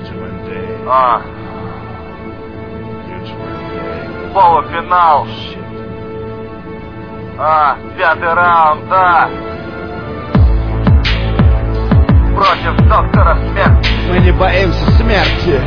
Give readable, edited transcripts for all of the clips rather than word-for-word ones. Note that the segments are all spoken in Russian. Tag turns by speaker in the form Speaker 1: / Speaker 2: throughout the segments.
Speaker 1: Полуфинал. Пятый раунд, да. Против доктора смерти.
Speaker 2: Мы не боимся смерти.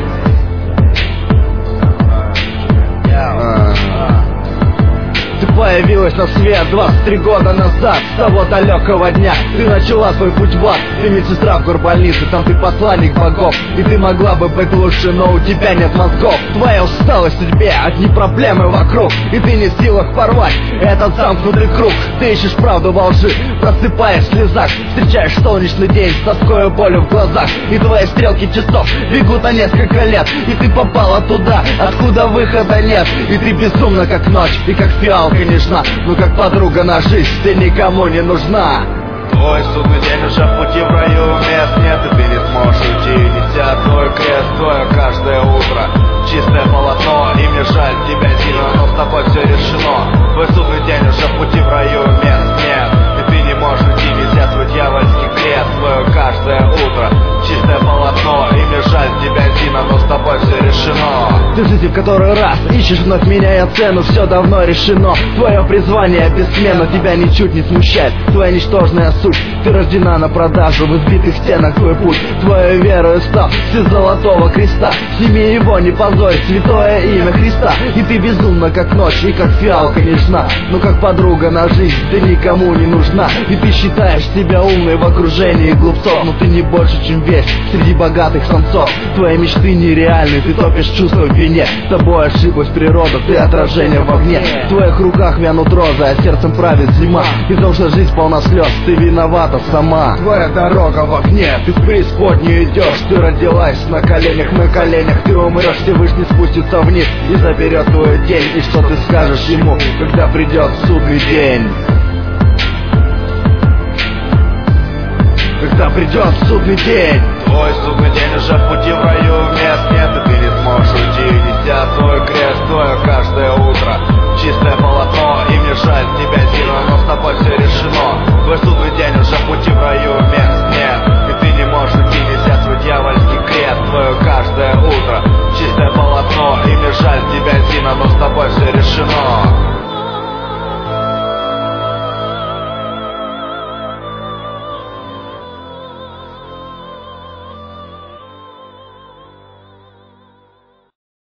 Speaker 2: Ты появилась на свет 23 года назад. С того далекого дня ты начала свой путь в ад. Ты медсестра в горбольнице, там ты посланник богов. И ты могла бы быть лучше, но у тебя нет мозгов. Твоя усталость в судьбе, одни проблемы вокруг. И ты не в силах порвать этот замкнутый круг. Ты ищешь правду во лжи, просыпаясь в слезах. Встречаешь солнечный день с тоской и болью в глазах. И твои стрелки часов бегут на несколько лет. И ты попала туда, откуда выхода нет. И ты безумна как ночь, и как фиалка нежна. Но как подруга на жизнь ты никому не нужна.
Speaker 1: Твой судный день уже в пути в раю, мест нет, и ты не сможешь уйти, неся твой крест, твое каждое утро. Чистое полотно, и мне жаль тебя сильно, но с тобой все решено. Твой судный день уже в пути в раю, мест нет, и ты не можешь уйти, неся твой дьявольский крест, твое каждое утро. Чистое полотно, и мне жаль тебя сильно, но с тобой все решено.
Speaker 2: Ты в жизни в который раз ищешь вновь меняя цену, все давно решено. Твое призвание бессменно, тебя ничуть не смущает твоя ничтожная суть. Ты рождена на продажу, в избитых стенах твой путь. Твою веру став свет золотого креста. Сними его, не позорь святое имя Христа. И ты безумна как ночь, и как фиалка нежна. Но как подруга на жизнь ты никому не нужна. И ты считаешь себя умной в окружении глупцов. Но ты не больше, чем вещь среди богатых самцов. Твои мечты нереальны, ты топишь чувства в вине. С тобой ошиблась природа, ты отражение в огне. В твоих руках вянут розы, а сердцем правит зима. И потому что жизнь полна слез, ты виновата сама. Твоя дорога в огне, ты в преисподнюю идешь. Ты родилась на коленях, ты умрешь, Всевышний спустится вниз и заберет твой день. И что ты скажешь ему, когда придет судный день? Когда придет судный день.
Speaker 1: Твой судный день уже в пути в раю, мест нет, и ты не сможешь уйти, неся твой крест, твое каждое утро. Чистое полотно, и мне жаль тебя сильно,